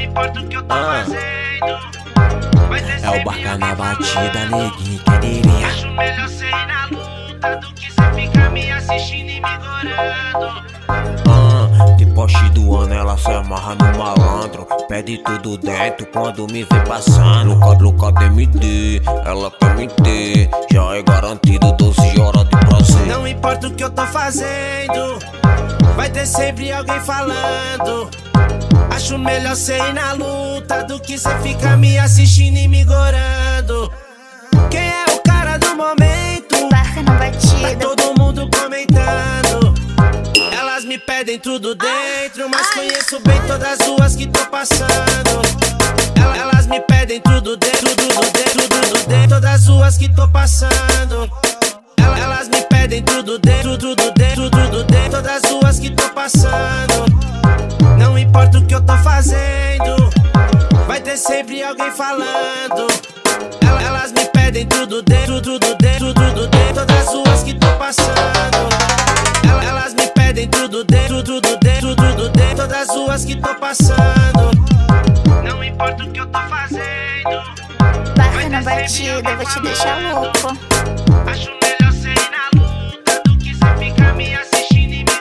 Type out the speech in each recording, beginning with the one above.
importa o que eu tô fazendo, vai ter É o barca na batida, neguinho, quem diria? Acho melhor cê ir na luta do que cê ficar me assistindo e me gorando. De poste do ano ela se amarra no malandro, pede tudo dentro quando me vê passando. Luca DMD, ela quer me ter, já é garantido 12 horas de prazer. Não importa o que eu tô fazendo, vai ter sempre alguém falando. Acho melhor cê ir na luta do que cê ficar me assistindo e me gorando. Quem é o cara do momento? Barca na batida. Tá todo mundo comentando. Elas me pedem tudo dentro, mas conheço bem todas as ruas que tô passando. Elas me pedem tudo dentro, tudo dentro, todas as ruas que tô passando. Elas me pedem tudo dentro, tudo dentro, todas as ruas que tô passando. Não importa o que eu tô fazendo, vai ter sempre alguém falando. Elas me pedem tudo dentro, tudo dentro, todas as ruas que tô passando. Elas me pedem tudo dentro, tudo dentro, todas as ruas que tô passando. Não importa o que eu tô fazendo, Barca na batida, vou te deixar louco. acho melhor cê ir na luta do que cê ficar me assistindo e me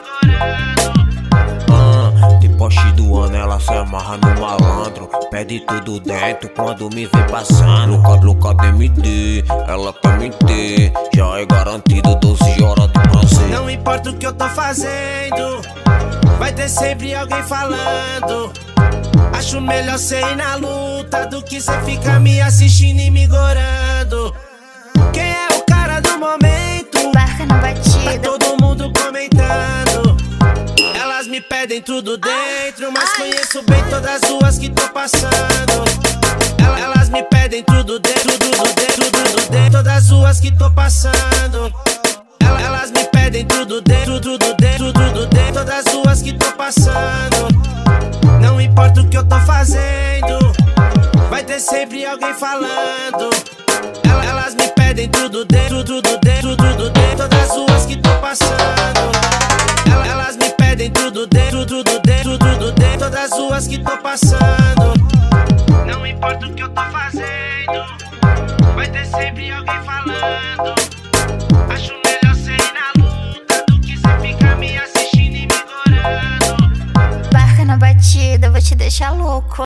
gorando. De poste do ano ela se amarra no malandro, pede tudo dentro quando me vê passando. Luca DMD, ela quer me ter, já é garantido 12 horas de prazer. Não importa o que eu tô fazendo, vai ter sempre alguém falando. Acho melhor cê ir na luta do que cê ficar me assistindo e me gorando. Quem é o cara do momento? Barca na Tá batida. todo mundo comentando. Elas me pedem tudo dentro, mas conheço bem todas as ruas que tô passando. Elas me pedem tudo dentro, todas as ruas que tô passando. Elas me pedem tudo dentro, todas as ruas que tô passando. Não importa o que eu tô fazendo, vai ter sempre alguém falando. Elas me pedem tudo dentro, todas as ruas que tô passando. Elas me pedem tudo dentro, todas as ruas que tô passando. Não importa o que eu tô fazendo, vai ter sempre alguém falando. Acho melhor cê ir na luta do que cê ficar me assistindo e me gorando. Barca na batida, vou te deixar louco.